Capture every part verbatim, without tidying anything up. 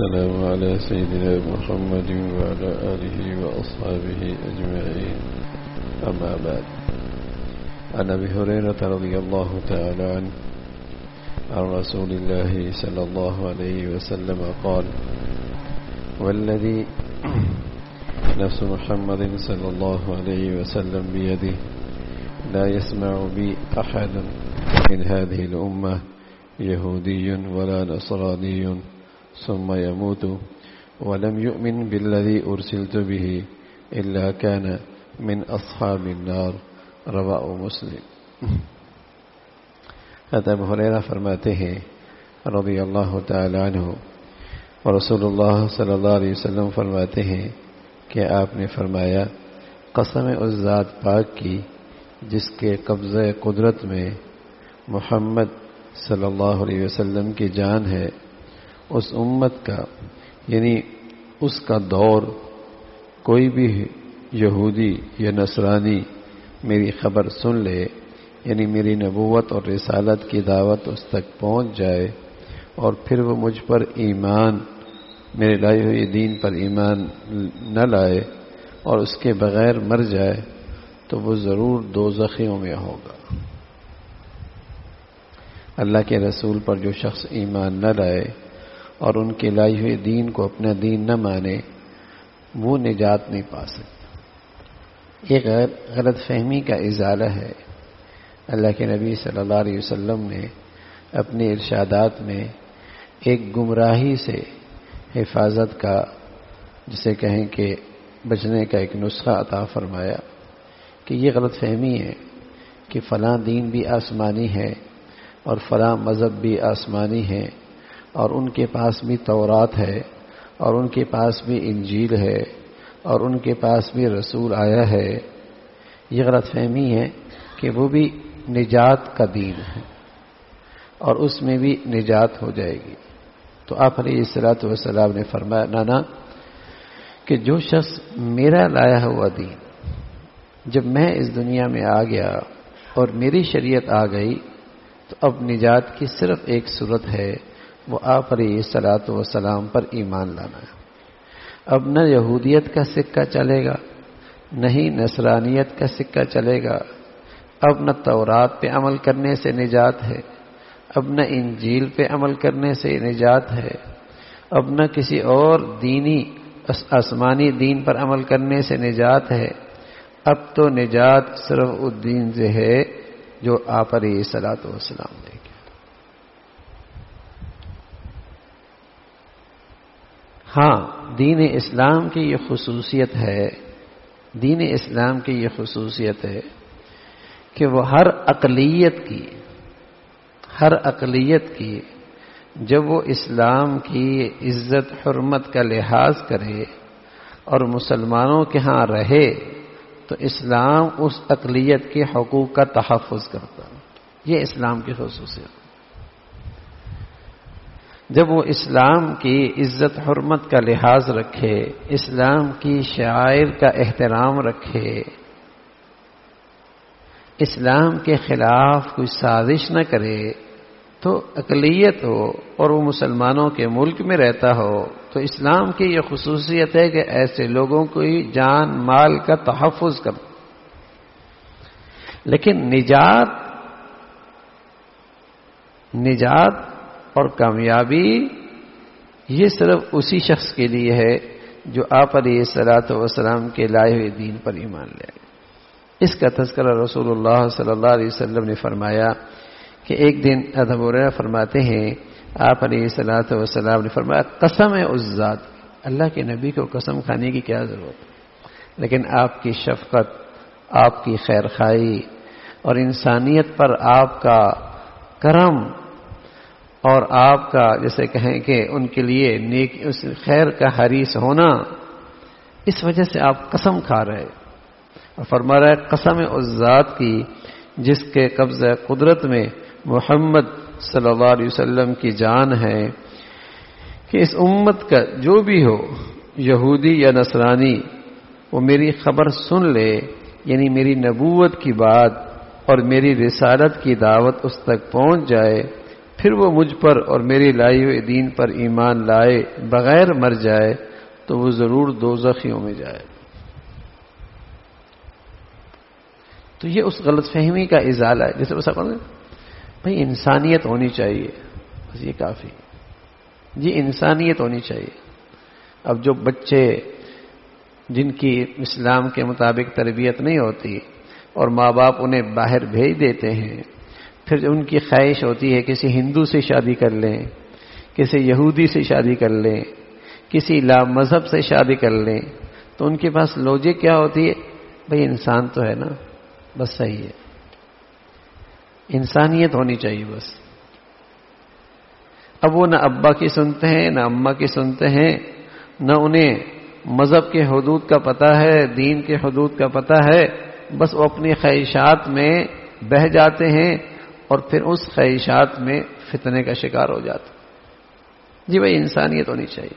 والسلام على سيدنا محمد وعلى آله وأصحابه أجمعين. أما بعد. عن أبي هريرة رضي الله تعالى عنه عن رسول الله صلى الله عليه وسلم قال: والذي نفس محمد صلى الله عليه وسلم بيده لا يسمع بي أحد من هذه الأمة يهودي ولا نصراني ثم يموت ولم يؤمن بالذي أرسلت به إلا كان من أصحاب النار. رواه مسلم. حضرت ابو ہریرہ فرماتے ہیں رضی اللہ تعالی عنہ، اور رسول اللہ صلی اللہ علیہ وسلم فرماتے ہیں کہ آپ نے فرمایا، قسم اس ذات پاک کی جس کے قبضہ قدرت میں محمد صلی اللہ علیہ وسلم کی جان ہے، اس امت کا یعنی اس کا دور کوئی بھی یہودی یا نصرانی میری خبر سن لے، یعنی میری نبوت اور رسالت کی دعوت اس تک پہنچ جائے اور پھر وہ مجھ پر ایمان، میرے لائے ہوئے دین پر ایمان نہ لائے اور اس کے بغیر مر جائے تو وہ ضرور دوزخیوں میں ہوگا۔ اللہ کے رسول پر جو شخص ایمان نہ لائے اور ان کے لائے ہوئے دین کو اپنا دین نہ مانے، وہ نجات نہیں پا سکتا۔ یہ غلط فہمی کا ازالہ ہے۔ اللہ کے نبی صلی اللہ علیہ وسلم نے اپنے ارشادات میں ایک گمراہی سے حفاظت کا، جسے کہیں کہ بچنے کا ایک نسخہ عطا فرمایا کہ یہ غلط فہمی ہے کہ فلاں دین بھی آسمانی ہے اور فلاں مذہب بھی آسمانی ہے اور ان کے پاس بھی تورات ہے اور ان کے پاس بھی انجیل ہے اور ان کے پاس بھی رسول آیا ہے۔ یہ غلط فہمی ہے کہ وہ بھی نجات کا دین ہے اور اس میں بھی نجات ہو جائے گی۔ تو آپ علیہ الصلوۃ والسلام نے فرمایا، نانا کہ جو شخص میرا لایا ہوا دین، جب میں اس دنیا میں آ گیا اور میری شریعت آ گئی تو اب نجات کی صرف ایک صورت ہے، وہ آپ علیہ الصلوۃ والسلام پر ایمان لانا ہے۔ اب نہ یہودیت کا سکہ چلے گا، نہ ہی نصرانیت کا سکہ چلے گا۔ اب نہ تورات پہ عمل کرنے سے نجات ہے، اب نہ انجیل پہ عمل کرنے سے نجات ہے، اب نہ کسی اور دینی آسمانی دین پر عمل کرنے سے نجات ہے۔ اب تو نجات صرف اس دین سے ہے جو آپ علیہ الصلوۃ والسلام نے کیا۔ ہاں، دین اسلام کی یہ خصوصیت ہے، دین اسلام کی یہ خصوصیت ہے کہ وہ ہر اقلیت کی ہر اقلیت کی جب وہ اسلام کی عزت حرمت کا لحاظ کرے اور مسلمانوں کے ہاں رہے تو اسلام اس اقلیت کے حقوق کا تحفظ کرتا ہے۔ یہ اسلام کی خصوصیت۔ جب وہ اسلام کی عزت حرمت کا لحاظ رکھے، اسلام کی شعائر کا احترام رکھے، اسلام کے خلاف کوئی سازش نہ کرے، تو اقلیت ہو اور وہ مسلمانوں کے ملک میں رہتا ہو تو اسلام کی یہ خصوصیت ہے کہ ایسے لوگوں کو ہی جان مال کا تحفظ کر۔ لیکن نجات نجات اور کامیابی یہ صرف اسی شخص کے لیے ہے جو آپ علیہ الصلوۃ والسلام کے لائے ہوئے دین پر ایمان لے آئے۔ اس کا تذکرہ رسول اللہ صلی اللہ علیہ وسلم نے فرمایا کہ ایک دن ابو ہریرہ فرماتے ہیں آپ علیہ الصلوۃ والسلام نے فرمایا، قسم ہے اس ذات، اللہ کے نبی کو قسم کھانے کی کیا ضرورت ہے، لیکن آپ کی شفقت، آپ کی خیر خواہی اور انسانیت پر آپ کا کرم اور آپ کا جیسے کہیں کہ ان کے لیے نیک اس خیر کا حریص ہونا، اس وجہ سے آپ قسم کھا رہے اور فرما رہا ہے، قسم اس ذات کی جس کے قبضہ قدرت میں محمد صلی اللہ علیہ وسلم کی جان ہے، کہ اس امت کا جو بھی ہو یہودی یا نصرانی وہ میری خبر سن لے، یعنی میری نبوت کی بات اور میری رسالت کی دعوت اس تک پہنچ جائے، پھر وہ مجھ پر اور میری لائی ہوئی دین پر ایمان لائے بغیر مر جائے تو وہ ضرور دوزخیوں میں جائے. تو یہ اس غلط فہمی کا ازالہ ہے. جیسے بس بھائی انسانیت ہونی چاہیے، بس یہ کافی. جی انسانیت ہونی چاہیے. اب جو بچے جن کی اسلام کے مطابق تربیت نہیں ہوتی اور ماں باپ انہیں باہر بھیج دیتے ہیں، پھر ان کی خواہش ہوتی ہے کسی ہندو سے شادی کر لیں، کسی یہودی سے شادی کر لیں، کسی لا مذہب سے شادی کر لیں، تو ان کے پاس لوجک کیا ہوتی ہے؟ بھئی انسان تو ہے نا، بس صحیح ہے، انسانیت ہونی چاہیے بس. اب وہ نہ ابا کی سنتے ہیں نہ اماں کی سنتے ہیں، نہ انہیں مذہب کے حدود کا پتہ ہے، دین کے حدود کا پتہ ہے، بس وہ اپنی خواہشات میں بہہ جاتے ہیں اور پھر اس خواہشات میں فتنے کا شکار ہو جاتے. جی بھائی انسانیت ہونی چاہیے.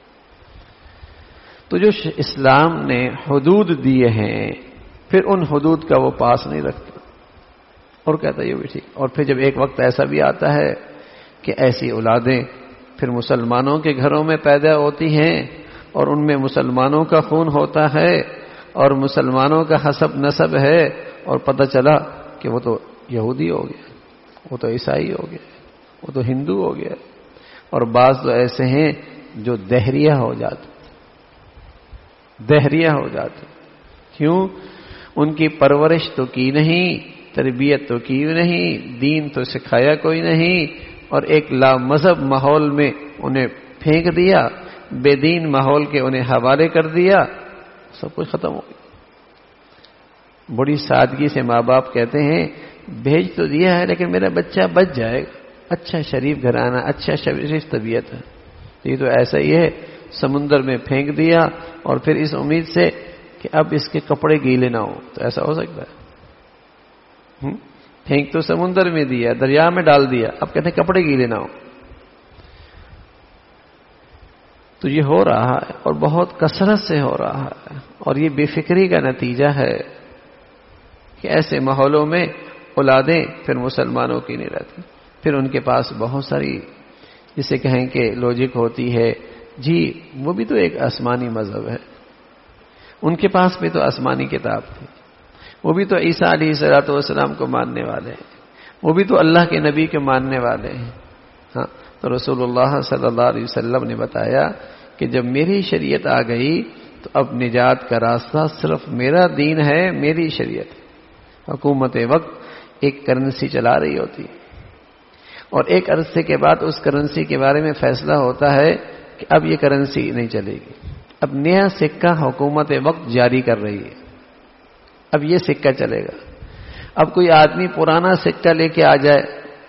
تو جو اسلام نے حدود دیے ہیں پھر ان حدود کا وہ پاس نہیں رکھتا اور کہتا ہے یہ بھی ٹھیک. اور پھر جب ایک وقت ایسا بھی آتا ہے کہ ایسی اولادیں پھر مسلمانوں کے گھروں میں پیدا ہوتی ہیں اور ان میں مسلمانوں کا خون ہوتا ہے اور مسلمانوں کا حسب نسب ہے، اور پتہ چلا کہ وہ تو یہودی ہو گیا، وہ تو عیسائی ہو گیا، وہ تو ہندو ہو گیا. اور بعض تو ایسے ہیں جو دہریہ ہو جاتے، دہریہ ہو جاتے. کیوں؟ ان کی پرورش تو کی نہیں، تربیت تو کی نہیں، دین تو سکھایا کوئی نہیں، اور ایک لا مذہب ماحول میں انہیں پھینک دیا، بے دین ماحول کے انہیں حوالے کر دیا، سب کچھ ختم ہو گیا. بڑی سادگی سے ماں باپ کہتے ہیں بھیج تو دیا ہے لیکن میرا بچہ بچ جائے گا، اچھا شریف گھرانہ، اچھا شریف طبیعت ہے. یہ تو ایسا ہی ہے، سمندر میں پھینک دیا اور پھر اس امید سے کہ اب اس کے کپڑے گیلے نہ ہو. تو ایسا ہو سکتا ہے؟ پھینک تو سمندر میں دیا، دریا میں ڈال دیا، اب کہتے ہیں کپڑے گیلے نہ ہو. تو یہ ہو رہا ہے اور بہت کثرت سے ہو رہا ہے، اور یہ بے فکری کا نتیجہ ہے کہ ایسے ماحولوں میں اولادیں پھر مسلمانوں کی نہیں رہتی. پھر ان کے پاس بہت ساری جسے کہیں کہ لوجک ہوتی ہے. جی وہ بھی تو ایک آسمانی مذہب ہے، ان کے پاس بھی تو آسمانی کتاب تھی، وہ بھی تو عیسیٰ علیہ الصلوۃ والسلام کو ماننے والے ہیں، وہ بھی تو اللہ کے نبی کے ماننے والے ہیں. ہاں تو رسول اللہ صلی اللہ علیہ وسلم نے بتایا کہ جب میری شریعت آ گئی تو اب نجات کا راستہ صرف میرا دین ہے، میری شریعت. حکومت وقت ایک کرنسی چلا رہی ہوتی اور ایک عرصے کے بعد اس کرنسی کے بارے میں فیصلہ ہوتا ہے کہ اب یہ کرنسی نہیں چلے گی، اب نیا سکہ حکومت وقت جاری کر رہی ہے، اب یہ سکہ چلے گا. اب کوئی آدمی پرانا سکہ لے کے آ جائے،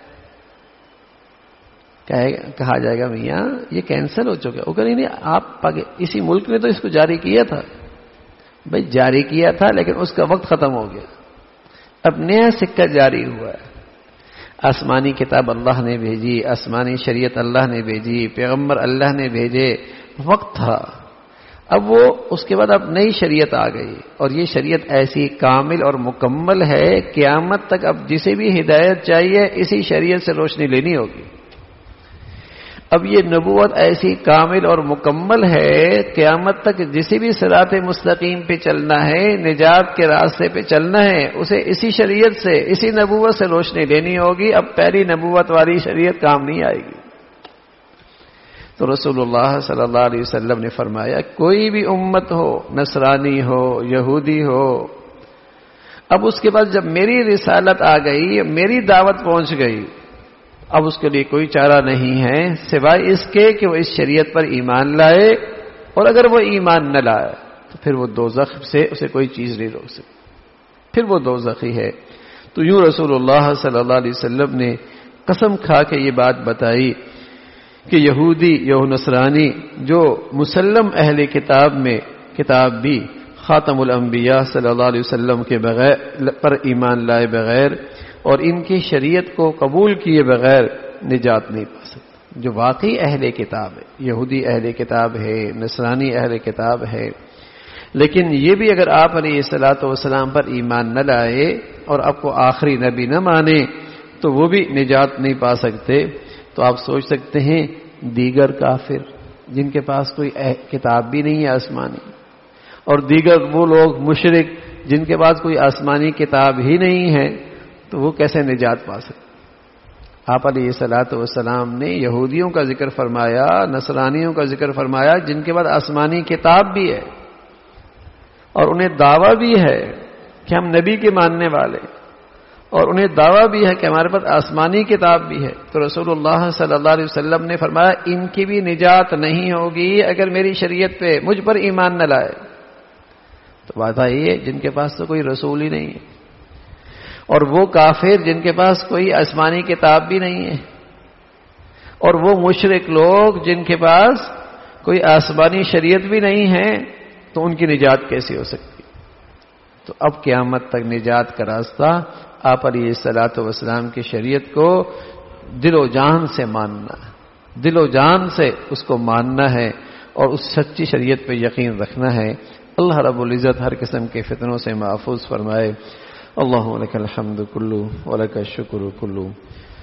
کہا جائے گا میاں یہ کینسل ہو چکا ہے. وہ کہیں نہیں، آپ اسی ملک نے تو اس کو جاری کیا تھا. بھائی جاری کیا تھا لیکن اس کا وقت ختم ہو گیا، اب نیا سکہ جاری ہوا ہے. آسمانی کتاب اللہ نے بھیجی، آسمانی شریعت اللہ نے بھیجی، پیغمبر اللہ نے بھیجے، وقت تھا. اب وہ اس کے بعد اب نئی شریعت آ گئی، اور یہ شریعت ایسی کامل اور مکمل ہے، قیامت تک اب جسے بھی ہدایت چاہیے اسی شریعت سے روشنی لینی ہوگی. اب یہ نبوت ایسی کامل اور مکمل ہے، قیامت تک جسے بھی صراط مستقیم پہ چلنا ہے، نجات کے راستے پہ چلنا ہے، اسے اسی شریعت سے، اسی نبوت سے روشنی لینی ہوگی. اب پہلی نبوت والی شریعت کام نہیں آئے گی. تو رسول اللہ صلی اللہ علیہ وسلم نے فرمایا کوئی بھی امت ہو، نصرانی ہو، یہودی ہو، اب اس کے بعد جب میری رسالت آ گئی، میری دعوت پہنچ گئی، اب اس کے لیے کوئی چارہ نہیں ہے سوائے اس کے کہ وہ اس شریعت پر ایمان لائے، اور اگر وہ ایمان نہ لائے تو پھر وہ دوزخ سے اسے کوئی چیز نہیں روک سکتی، پھر وہ دوزخی ہے. تو یوں رسول اللہ صلی اللہ علیہ وسلم نے قسم کھا کے یہ بات بتائی کہ یہودی یا نصرانی جو مسلم اہل کتاب میں کتاب بھی خاتم الانبیاء صلی اللہ علیہ وسلم کے بغیر پر ایمان لائے بغیر اور ان کی شریعت کو قبول کیے بغیر نجات نہیں پا سکتے. جو واقعی اہل کتاب ہے، یہودی اہل کتاب ہے، نصرانی اہل کتاب ہے، لیکن یہ بھی اگر آپ علیہ الصلوۃ والسلام پر ایمان نہ لائے اور آپ کو آخری نبی نہ مانے تو وہ بھی نجات نہیں پا سکتے. تو آپ سوچ سکتے ہیں دیگر کافر جن کے پاس کوئی کتاب بھی نہیں ہے آسمانی، اور دیگر وہ لوگ مشرک جن کے پاس کوئی آسمانی کتاب ہی نہیں ہے، تو وہ کیسے نجات پا سکتے؟ آپ علیہ الصلوۃ والسلام نے یہودیوں کا ذکر فرمایا، نصرانیوں کا ذکر فرمایا جن کے پاس آسمانی کتاب بھی ہے اور انہیں دعویٰ بھی ہے کہ ہم نبی کے ماننے والے، اور انہیں دعویٰ بھی ہے کہ ہمارے پاس آسمانی کتاب بھی ہے، تو رسول اللہ صلی اللہ علیہ وسلم نے فرمایا ان کی بھی نجات نہیں ہوگی اگر میری شریعت پہ مجھ پر ایمان نہ لائے۔ تو بات آئی ہے جن کے پاس تو کوئی رسول ہی نہیں ہے، اور وہ کافر جن کے پاس کوئی آسمانی کتاب بھی نہیں ہے، اور وہ مشرک لوگ جن کے پاس کوئی آسمانی شریعت بھی نہیں ہے، تو ان کی نجات کیسی ہو سکتی؟ تو اب قیامت تک نجات کا راستہ آپ علیہ الصلوۃ والسلام کی شریعت کو دل و جان سے ماننا ہے، دل و جان سے اس کو ماننا ہے اور اس سچی شریعت پہ یقین رکھنا ہے۔ اللہ رب العزت ہر قسم کے فتنوں سے محفوظ فرمائے۔ اللہم لک الحمد کلو ولک الشکر کلو